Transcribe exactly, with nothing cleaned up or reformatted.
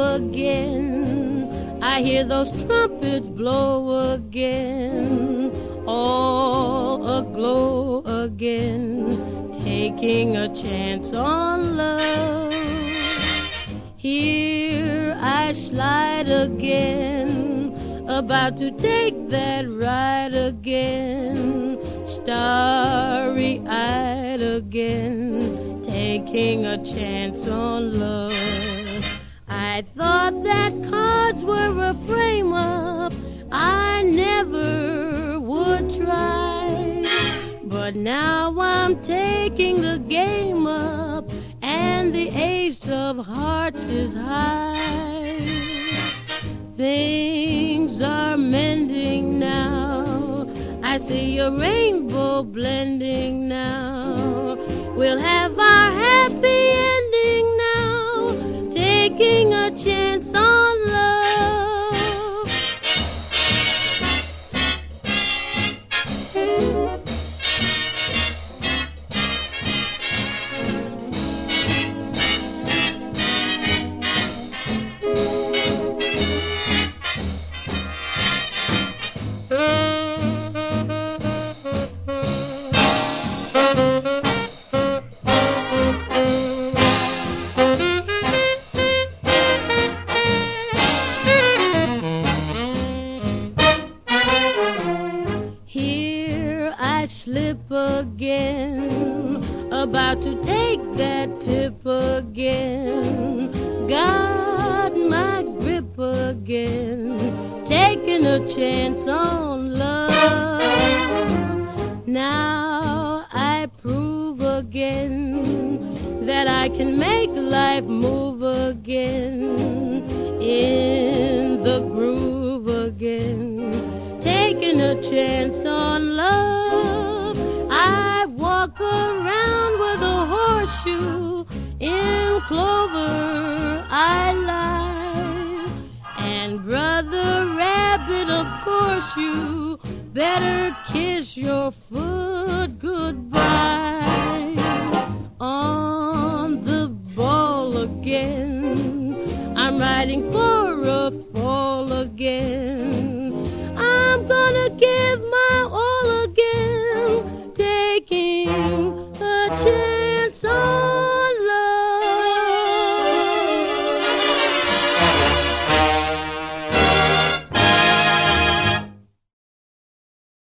again. I hear those trumpets blow again, all aglow again, taking a chance on love. Here I slide again, about to take that ride again, starry-eyed again, taking a chance on love. I thought that cards were a frame-up I never would try, but now I'm taking the game up, and the ace of hearts is high. Things are mending now, I see a rainbow blending now. We'll have our happy ending now, taking a chance on love. Slip again, about to take that tip again, got my grip again, taking a chance on love. Now I prove again that I can make life move again, in the groove again, taking a chance on love. I walk around with a horseshoe, in clover I lie, and Brother Rabbit, of course you better kiss your foot goodbye. On the ball again, I'm riding for a fall again.